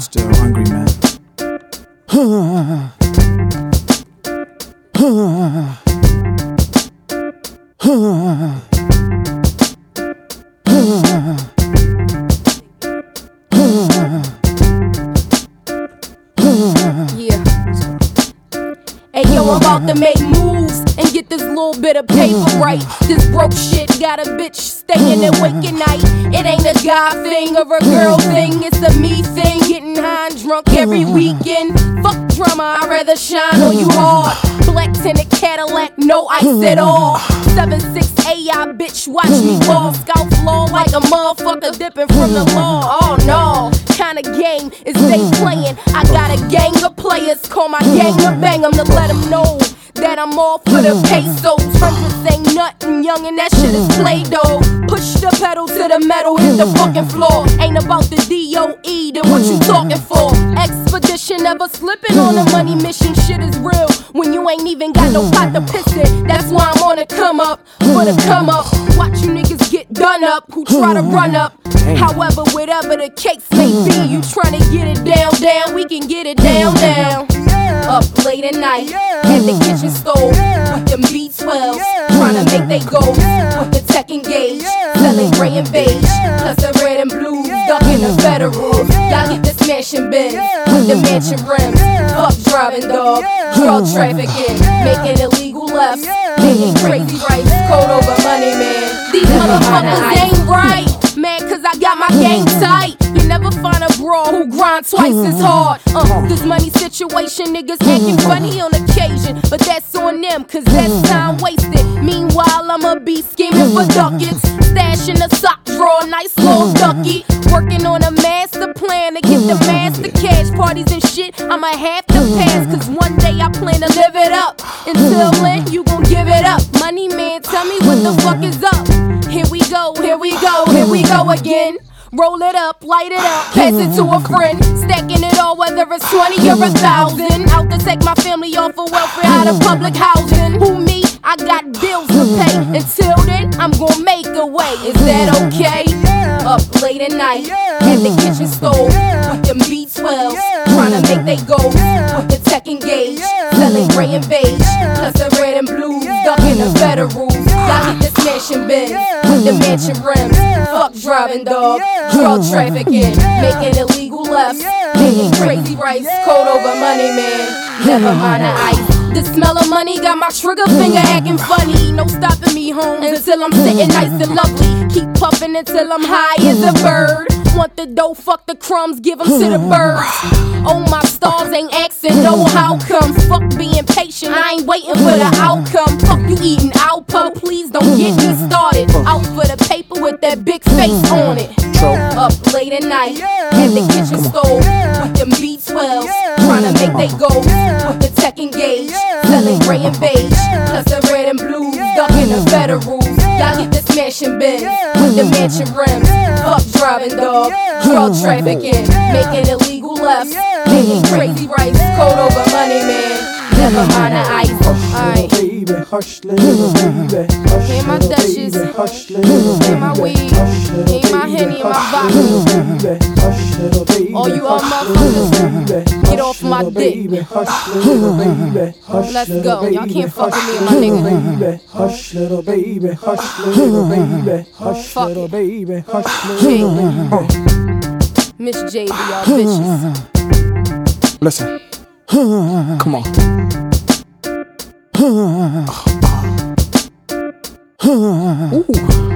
Still hungry, man. Yeah. Hey yo, I'm about to make moves and get this little bit of paper right. This broke shit got a bitch staying and waking night. It ain't a guy thing or a girl thing, it's a me thing. Getting high and drunk every weekend. Fuck drama, I'd rather shine on you hard. Black tinted Cadillac, no ice at all. 7'6" AI, bitch, watch me ball. Scout floor like a motherfucker dipping from the law. Oh no, kinda game is they playing. I got a gang of players, call my gang to bang 'em to let 'em know that I'm all for the pesos. Hundreds ain't nothing, young, and that shit is Play-Doh. Push the pedal to the metal, hit the fucking floor. Ain't about the DOE, then what you talking for? Expedition, never slipping on a money mission. Shit is real when you ain't even got no pot to piss in. That's why I'm on the come up, for the come up. Watch you niggas get done up, who try to run up. However, whatever the case may be, you tryna get it down, down, we can get it down, down. Up late at night, at the kitchen stove, with them B12s, tryna make they go, with the tech engaged, selling gray and beige, plus the red and blues, ducking the federals. Y'all get this mansion Benz, with the mansion rims, fuck driving dog, drug trafficking, making illegal lefts, making crazy rights, code over money, man. These motherfuckers ain't right, man, cause I got my game tight. You never find a bra who grind twice as hard. This money situation, niggas acting funny on occasion, but that's on them, cause that's time wasted. Meanwhile, I'ma be scheming for ducats, stashing a sock drawer, nice little ducky. Working on a master plan to get the master cash parties and shit. I'ma have to pass, cause one day I plan to live it up. Until then, you gon' give it up. Money man, tell me what the fuck is up. Here we go, here we go, here we go again. Roll it up, light it up, pass it to a friend. Stacking it all, whether it's 20 or 1,000. Out to take my family off of welfare, out of public housing. Who me? I got bills to pay. Until then, I'm gonna make a way. Is that okay? Up late at night, at the kitchen stove, with them B12s, tryna make they go, with the tech engaged, selling gray and beige, plus the red and blues, ducking the federals. Y'all get this mansion Benz, with the mansion rims, fuck driving dog, drug trafficking, making illegal lefts, making crazy rights, code over money, man. Never mind the ice. The smell of money got my trigger finger acting funny. No stopping me home until I'm sitting nice and lovely. Keep puffing until I'm high as a bird. Want the dough, fuck the crumbs, give them to the birds. Oh, my stars ain't asking no how comes. Fuck being patient, I ain't waiting for the outcome. Fuck you eating Alpo, please don't get me started. Out for the paper with that big face on it. Up late at night, at the kitchen stove, with them B12s, tryna make they go, with the tech engaged, selling gray and beige, plus the red and blues, ducking the federals. Y'all get this mansion Benz, with the mansion rims, fuck driving dog, drug trafficking, making illegal lefts, making crazy rights, code over money, man. Never mind the ice. Alright. Baby, hush, little baby. Hear my Dutchess, hear my weed, hear my Henny and my vodka. All you all motherfuckers, get off my dick. Let's go. Y'all can't fuck with me and my nigga. Hush, little baby. Hush, little baby. Hush, little baby. Hush, little baby. Miss JB, y'all bitches. Listen. Come on. Ooh.